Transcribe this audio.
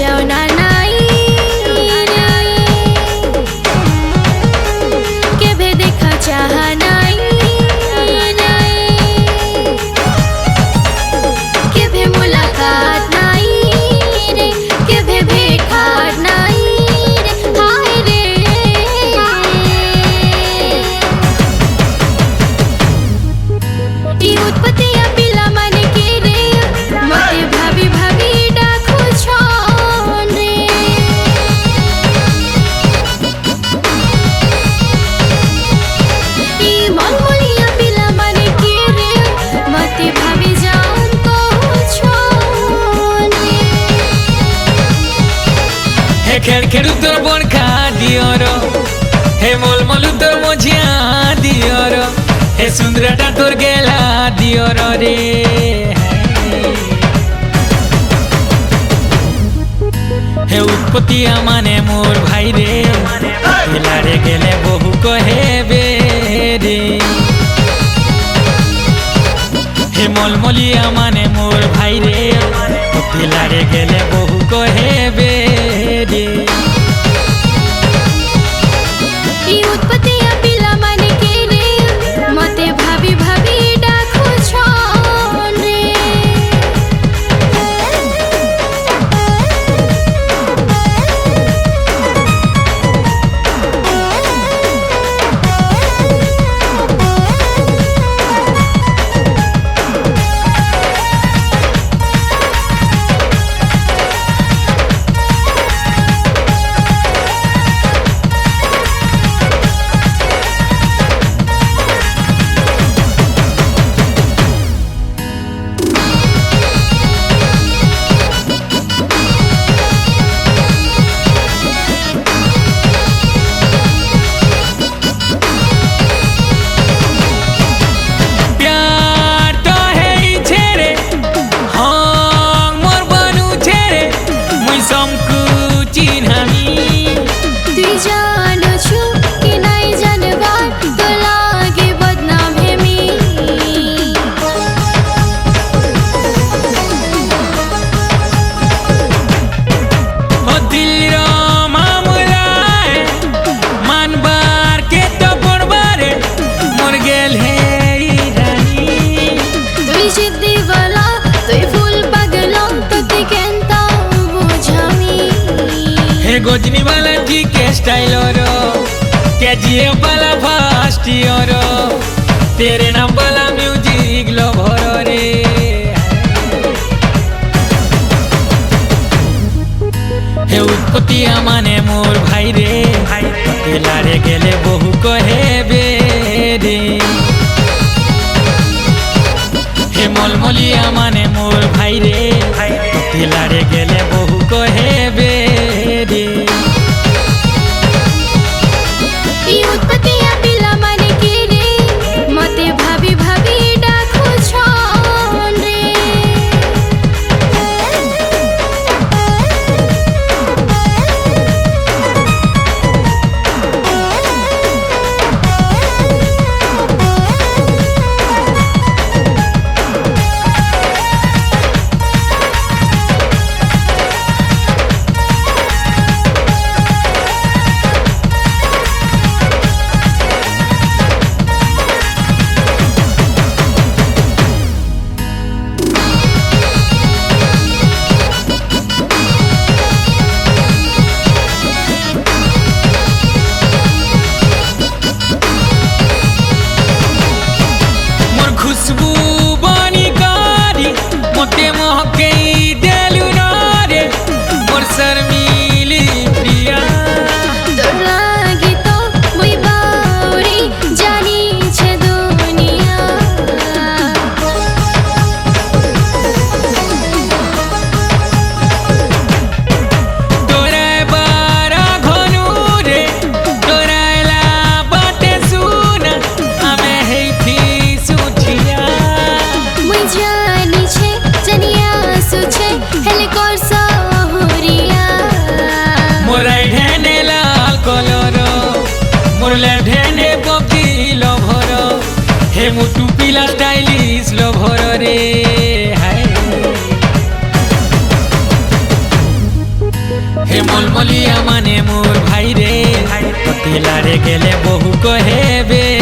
जाओ ना नाई केभे देखा चाह नाई केभे मुलाकात नाई रे केभे भेट नाई रे हाय रे ई उत्पत्तिया पिला माने के रे मते भाभी भाभी डाकू छन रे ई मलमलिया पिला माने के रे मते भाभी जान को छन रे हे खेड़ खेड़ू तोर बन खा दियर हे मोल मोलू तोर मझिया दियर हे सुंदरटा तोर गेला दियर रे हे उत्पत्तिया माने मोर भाई रे पिलारे गेले बहु कहेबे रे हे मलमलिया माने मोर भाई रे पिलारे गेले बहु कहेबे रे ई उत्पत्तिया पिला माने के रे मते भाभी भाभी डाकू छन रे प्यार तो है ई छेरे हाँ मोर बनू छेरे मुई समकु चिन्हामी तुई जानो छु कि नाई जानबा तो लागे बदनाम हेमी हो दिल रो मामला है मानबार के तो पड़बारे मोर गेल है ई रानी तुई जिद्दी वाला तुई फूल पगला तो ती केंता बुझामी हे गोजनी वाला जी के स्टाइल रो के जिए वाला फास्ट रो तेरे नाम वाला म्यूजिक लो भरो रे हे उत्पत्तिया माने मोर भाई रे पिलारे गेले बहु कहेबे रे हे मलमलिया माने मोर भाई रे पिलारे गेले बहु कहेबे रे ई उत्पत्तिया पिला माने के रे मते भाभी भाभी डाकू छन रे मोर खुशबू बनी कारी मोटे महके देलु रे मोर शर्मिली प्रिया तोर लागि तो मुई बाउरी जानी छे दुनिया तोराय बारा घनु रे तोरायला बाटे सुना हमें हेथी सुठिया मुई जानी छे जनिया सुछे हेलिकॉप्टर सहुरिया मोराय ढेने लाल कलर मोर ले ढेने पपी लो भरो हे मुटु पिला स्टाइलिश लो भरो रे हाय মানে মোর ভাই রে, তেলারে গেলে বহু কহেবে